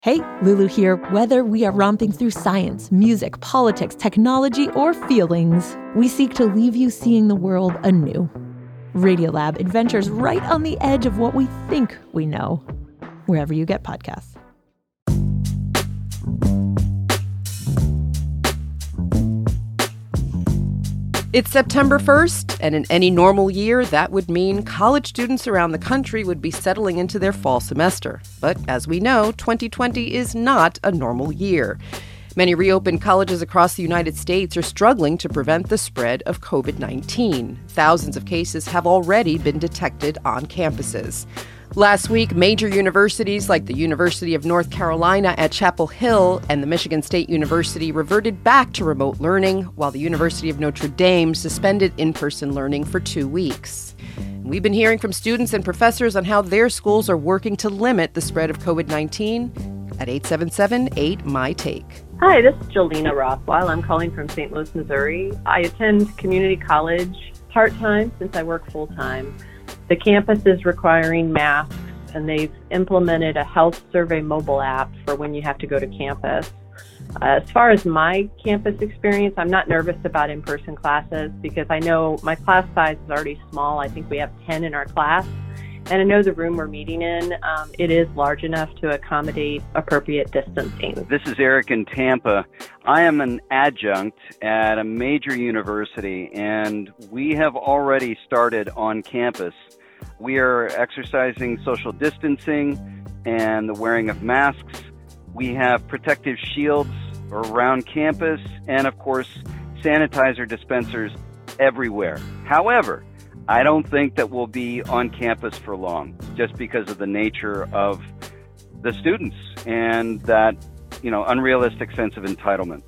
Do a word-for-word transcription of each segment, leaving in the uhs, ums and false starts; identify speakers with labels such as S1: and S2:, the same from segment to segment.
S1: Hey, Lulu here. Whether we are romping through science, music, politics, technology, or feelings, we seek to leave you seeing the world anew. Radiolab adventures right on the edge of what we think we know, wherever you get podcasts.
S2: It's September first, and in any normal year, that would mean college students around the country would be settling into their fall semester. But as we know, twenty twenty is not a normal year. Many reopened colleges across the United States are struggling to prevent the spread of covid nineteen. Thousands of cases have already been detected on campuses. Last week, major universities like the University of North Carolina at Chapel Hill and the Michigan State University reverted back to remote learning, while the University of Notre Dame suspended in-person learning for two weeks. We've been hearing from students and professors on how their schools are working to limit the spread of covid nineteen at eight seven seven, eight, M Y, Take.
S3: Hi, this is Jolena Rothweil. I'm calling from Saint Louis, Missouri. I attend community college part-time since I work full-time. The campus is requiring masks, and they've implemented a health survey mobile app for when you have to go to campus. Uh, as far as my campus experience, I'm not nervous about in-person classes because I know my class size is already small. I think we have ten in our class. And I know the room we're meeting in, um, it is large enough to accommodate appropriate distancing.
S4: This is Eric in Tampa. I am an adjunct at a major university, and we have already started on campus. We are exercising social distancing and the wearing of masks. We have protective shields around campus and, of course, sanitizer dispensers everywhere. However, I don't think that we'll be on campus for long just because of the nature of the students and that, you know, unrealistic sense of entitlement.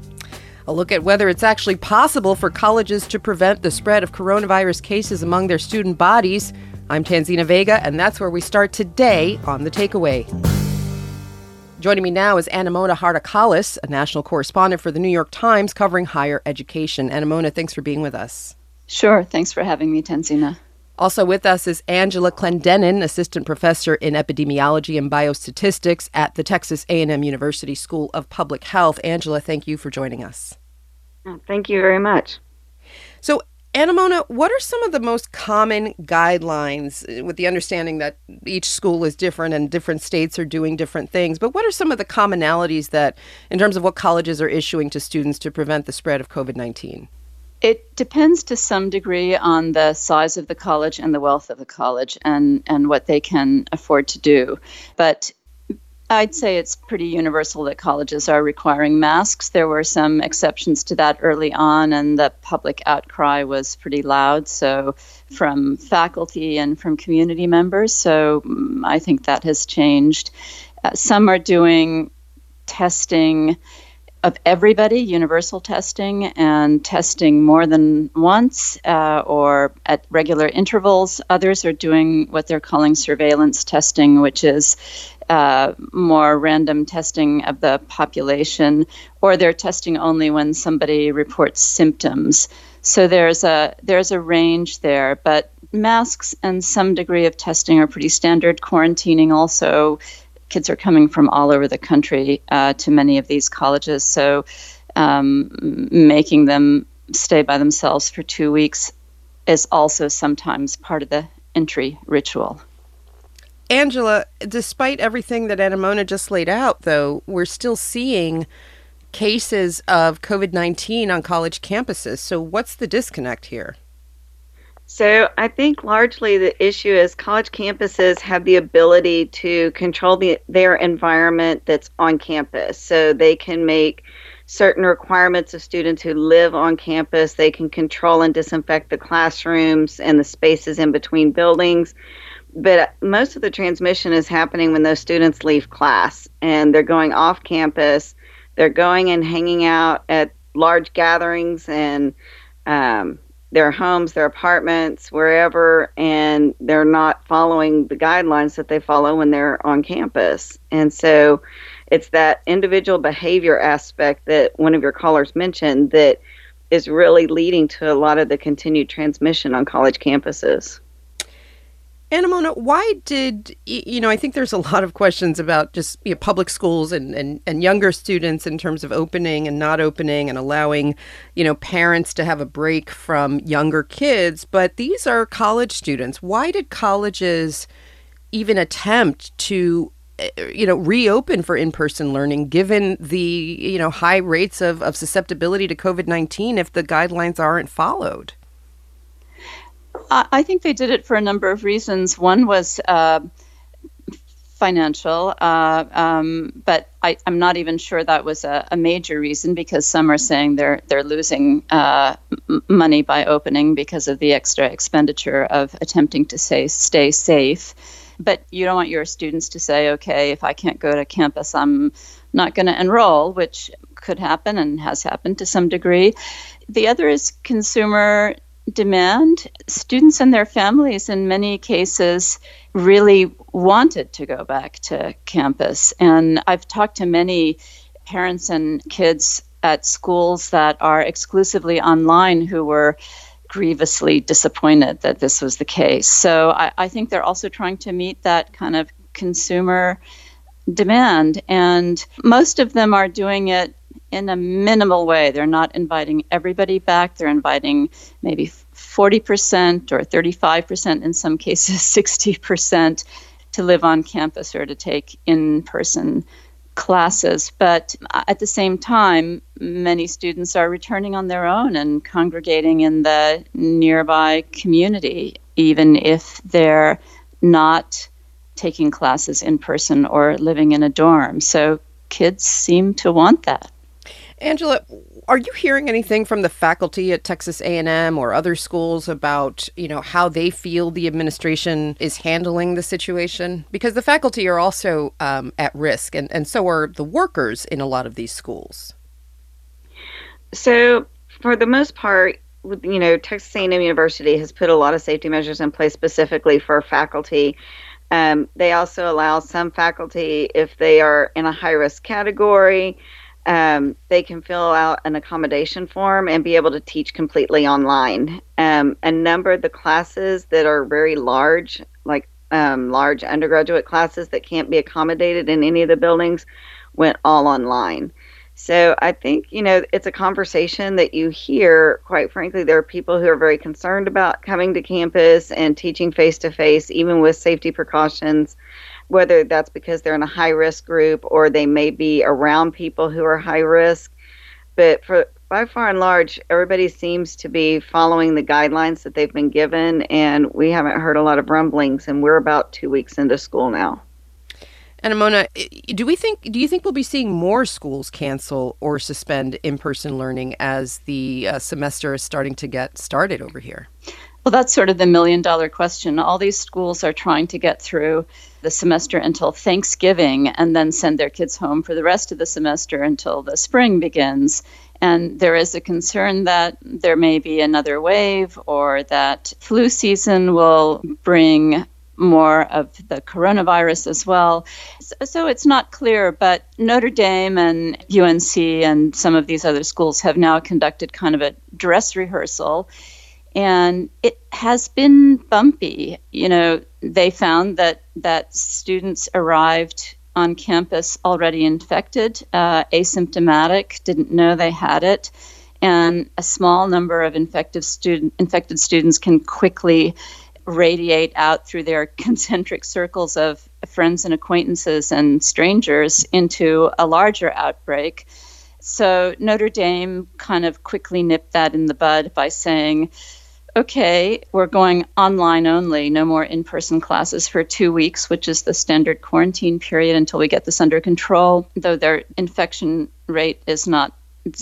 S2: A look at whether it's actually possible for colleges to prevent the spread of coronavirus cases among their student bodies. I'm Tanzina Vega, and that's where we start today on The Takeaway. Joining me now is Anamona Hardakalis, a national correspondent for the New York Times covering higher education. Anamona, thanks for being with us.
S5: Sure. Thanks for having me, Tanzina.
S2: Also with us is Angela Clendenin, assistant professor in epidemiology and biostatistics at the Texas A and M University School of Public Health. Angela, thank you for joining us.
S6: Thank you very much.
S2: So, Anamona, what are some of the most common guidelines, with the understanding that each school is different and different states are doing different things, but what are some of the commonalities that, in terms of what colleges are issuing to students to prevent the spread of covid nineteen?
S5: It depends to some degree on the size of the college and the wealth of the college and, and what they can afford to do. But I'd say it's pretty universal that colleges are requiring masks. There were some exceptions to that early on, and the public outcry was pretty loud, so from faculty and from community members. So um, I think that has changed. Uh, some are doing testing of everybody, universal testing, and testing more than once uh, or at regular intervals. Others are doing what they're calling surveillance testing, which is uh, more random testing of the population, or they're testing only when somebody reports symptoms. So there's a there's a range there, but masks and some degree of testing are pretty standard. Quarantining also. Kids are coming from all over the country uh, to many of these colleges, so um, making them stay by themselves for two weeks is also sometimes part of the entry ritual.
S2: Angela, despite everything that Anamona just laid out, though, we're still seeing cases of covid nineteen on college campuses. So what's the disconnect here?
S6: So I think largely the issue is college campuses have the ability to control the, their environment that's on campus. So they can make certain requirements of students who live on campus. They can control and disinfect the classrooms and the spaces in between buildings. But most of the transmission is happening when those students leave class and they're going off campus. They're going and hanging out at large gatherings and um, their homes, their apartments, wherever, and they're not following the guidelines that they follow when they're on campus. And so it's that individual behavior aspect that one of your callers mentioned that is really leading to a lot of the continued transmission on college campuses.
S2: Anna Mona, why did, you know, I think there's a lot of questions about just you know, public schools and, and, and younger students in terms of opening and not opening and allowing, you know, parents to have a break from younger kids. But these are college students. Why did colleges even attempt to, you know, reopen for in-person learning given the, you know, high rates of, of susceptibility to COVID nineteen if the guidelines aren't followed?
S5: I think they did it for a number of reasons. One was uh, financial, uh, um, but I, I'm not even sure that was a, a major reason, because some are saying they're they're losing uh, m- money by opening because of the extra expenditure of attempting to say stay safe. But you don't want your students to say, okay, if I can't go to campus, I'm not going to enroll, which could happen and has happened to some degree. The other is consumer demand. Students and their families in many cases really wanted to go back to campus. And I've talked to many parents and kids at schools that are exclusively online who were grievously disappointed that this was the case. So I, I think they're also trying to meet that kind of consumer demand. And most of them are doing it in a minimal way. They're not inviting everybody back. They're inviting maybe forty percent or thirty-five percent, in some cases sixty percent, to live on campus or to take in-person classes. But at the same time, many students are returning on their own and congregating in the nearby community, even if they're not taking classes in person or living in a dorm. So kids seem to want that.
S2: Angela, are you hearing anything from the faculty at Texas A and M or other schools about, you know, how they feel the administration is handling the situation? Because the faculty are also um, at risk, and, and so are the workers in a lot of these schools.
S6: So for the most part, you know, Texas A and M University has put a lot of safety measures in place specifically for faculty. Um, they also allow some faculty, if they are in a high-risk category, Um, they can fill out an accommodation form and be able to teach completely online. Um, a number of the classes that are very large, like um, large undergraduate classes that can't be accommodated in any of the buildings, went all online. So I think, you know, it's a conversation that you hear. Quite frankly, there are people who are very concerned about coming to campus and teaching face-to-face, even with safety precautions, whether that's because they're in a high-risk group or they may be around people who are high-risk. But for by far and large, everybody seems to be following the guidelines that they've been given, and we haven't heard a lot of rumblings, and we're about two weeks into school now.
S2: Anna Mona, do we think? Do you think we'll be seeing more schools cancel or suspend in-person learning as the uh, semester is starting to get started over here?
S5: Well, that's sort of the million-dollar question. All these schools are trying to get through the semester until Thanksgiving and then send their kids home for the rest of the semester until the spring begins. And there is a concern that there may be another wave, or that flu season will bring more of the coronavirus as well. So it's not clear, but Notre Dame and U N C and some of these other schools have now conducted kind of a dress rehearsal. And it has been bumpy. You know, they found that that students arrived on campus already infected, uh, asymptomatic, didn't know they had it. And a small number of infective student, infected students can quickly radiate out through their concentric circles of friends and acquaintances and strangers into a larger outbreak. So Notre Dame kind of quickly nipped that in the bud by saying, okay, we're going online only, no more in-person classes for two weeks, which is the standard quarantine period until we get this under control. Though their infection rate is not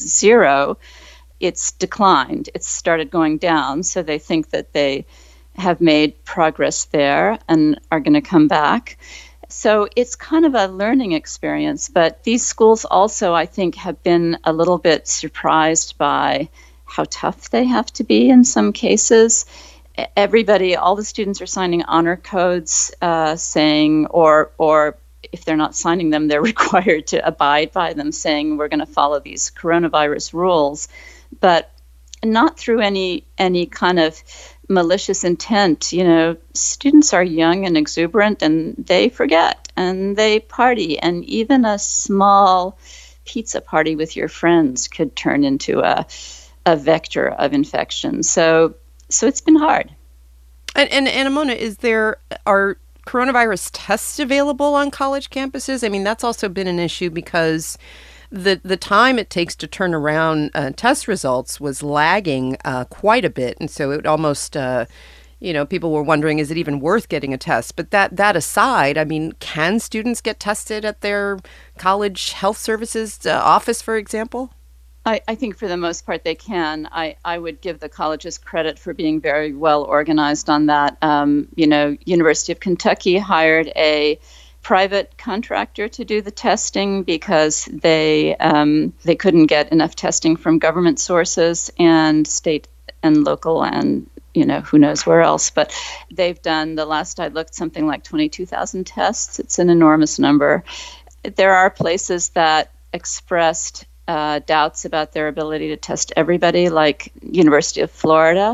S5: zero, it's declined. It's started going down, so they think that they have made progress there and are going to come back. So it's kind of a learning experience, but these schools also, I think, have been a little bit surprised by how tough they have to be in some cases. Everybody, all the students are signing honor codes uh, saying, or or if they're not signing them, they're required to abide by them, saying we're going to follow these coronavirus rules, but not through any any kind of malicious intent. You know, students are young and exuberant, and they forget, and they party, and even a small pizza party with your friends could turn into a a vector of infection. So, so it's been hard.
S2: And, and Anna Mona, is there are coronavirus tests available on college campuses? I mean, that's also been an issue because the the time it takes to turn around uh, test results was lagging uh, quite a bit, and so it almost, uh, you know, people were wondering, is it even worth getting a test? But that that aside, I mean, can students get tested at their college health services uh, office, for example?
S5: I, I think for the most part they can. I, I would give the colleges credit for being very well organized on that. Um, you know, University of Kentucky hired a private contractor to do the testing because they um, they couldn't get enough testing from government sources and state and local and, you know, who knows where else. But they've done, the last I looked, something like twenty-two thousand tests. It's an enormous number. There are places that expressed Uh, doubts about their ability to test everybody, like University of Florida.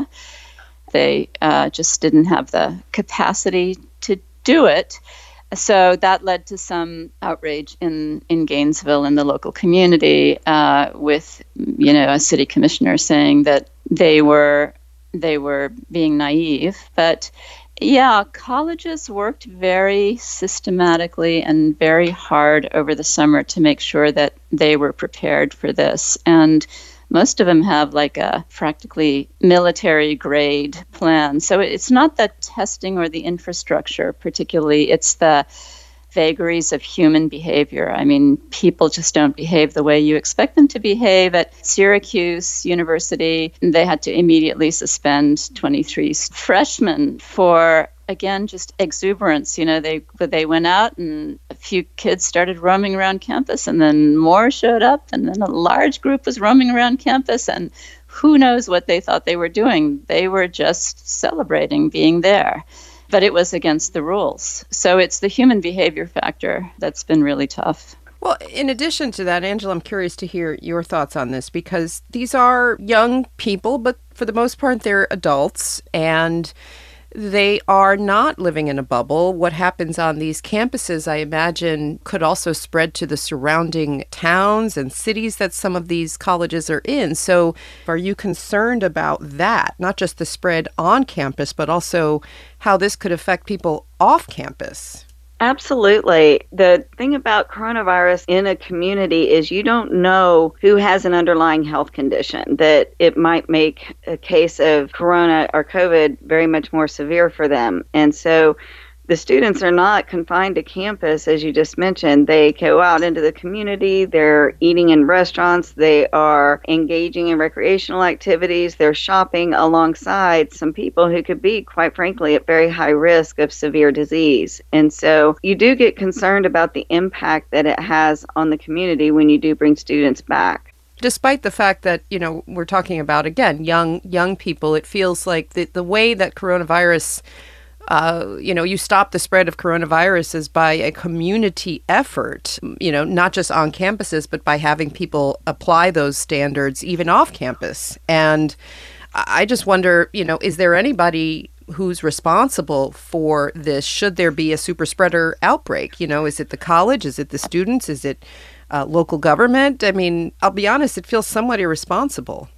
S5: They uh, just didn't have the capacity to do it. So that led to some outrage in, in Gainesville in the local community uh, with, you know, a city commissioner saying that they were they were being naive. But yeah, colleges worked very systematically and very hard over the summer to make sure that they were prepared for this. And most of them have like a practically military grade plan. So it's not the testing or the infrastructure particularly, it's the vagaries of human behavior. I mean, people just don't behave the way you expect them to behave. At Syracuse University, they had to immediately suspend twenty-three freshmen for, again, just exuberance. You know, they they went out and a few kids started roaming around campus, and then more showed up, and then a large group was roaming around campus, and who knows what they thought they were doing. They were just celebrating being there. But it was against the rules. So it's the human behavior factor that's been really tough.
S2: Well, in addition to that, Angela, I'm curious to hear your thoughts on this, because these are young people, but for the most part, they're adults, and they are not living in a bubble. What happens on these campuses, I imagine, could also spread to the surrounding towns and cities that some of these colleges are in. So are you concerned about that, not just the spread on campus, but also how this could affect people off campus?
S6: Absolutely. The thing about coronavirus in a community is you don't know who has an underlying health condition, that it might make a case of corona or COVID very much more severe for them. And so the students are not confined to campus, as you just mentioned. They go out into the community, they're eating in restaurants, they are engaging in recreational activities, they're shopping alongside some people who could be, quite frankly, at very high risk of severe disease. And so you do get concerned about the impact that it has on the community when you do bring students back.
S2: Despite the fact that, you know, we're talking about, again, young young people, it feels like the, the way that coronavirus Uh, you know, you stop the spread of coronavirus is by a community effort, you know, not just on campuses, but by having people apply those standards even off campus. And I just wonder, you know, is there anybody who's responsible for this? Should there be a super spreader outbreak? You know, is it the college? Is it the students? Is it uh, local government? I mean, I'll be honest, it feels somewhat irresponsible.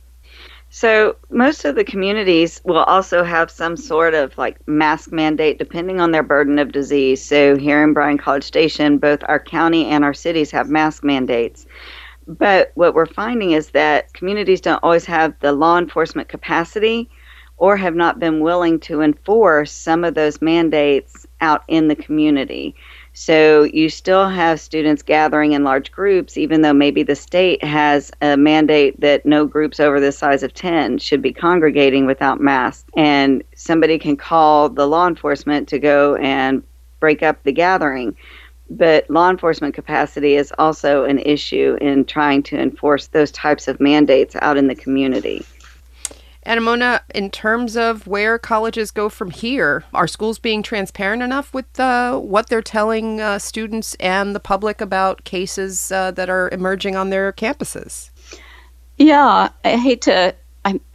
S6: So most of the communities will also have some sort of like mask mandate depending on their burden of disease. So here in Bryan College Station, both our county and our cities have mask mandates. But what we're finding is that communities don't always have the law enforcement capacity or have not been willing to enforce some of those mandates out in the community. So you still have students gathering in large groups, even though maybe the state has a mandate that no groups over the size of ten should be congregating without masks. And somebody can call the law enforcement to go and break up the gathering. But law enforcement capacity is also an issue in trying to enforce those types of mandates out in the community.
S2: Anna Mona, in terms of where colleges go from here, are schools being transparent enough with uh, what they're telling uh, students and the public about cases uh, that are emerging on their campuses?
S5: Yeah, I hate to, I'm, I'm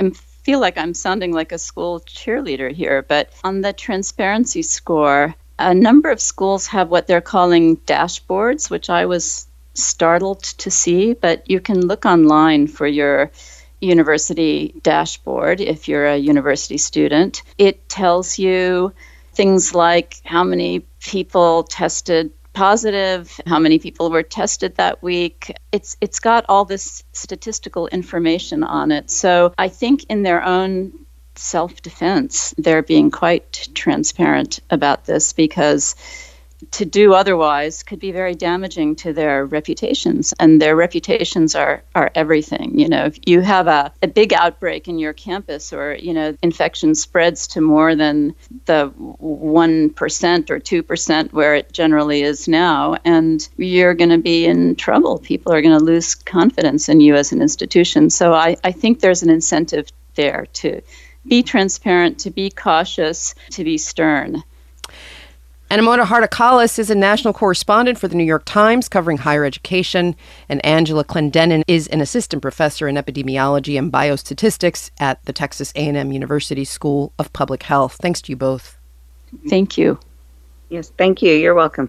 S5: feel like I'm sounding like a school cheerleader here, but on the transparency score, a number of schools have what they're calling dashboards, which I was startled to see, but you can look online for your university dashboard if you're a university student. It tells you things like how many people tested positive, how many people were tested that week. It's it's got all this statistical information on it. So I think in their own self-defense, they're being quite transparent about this, because to do otherwise could be very damaging to their reputations, and their reputations are, are everything. You know, if you have a, a big outbreak in your campus, or, you know, infection spreads to more than the one percent or two percent where it generally is now, and you're going to be in trouble. People are going to lose confidence in you as an institution. So I, I think there's an incentive there to be transparent, to be cautious, to be stern.
S2: Anemona Hartokalas is a national correspondent for the New York Times covering higher education, and Angela Clendenin is an assistant professor in epidemiology and biostatistics at the Texas A and M University School of Public Health. Thanks to you both.
S5: Thank you.
S6: Yes, thank you. You're welcome.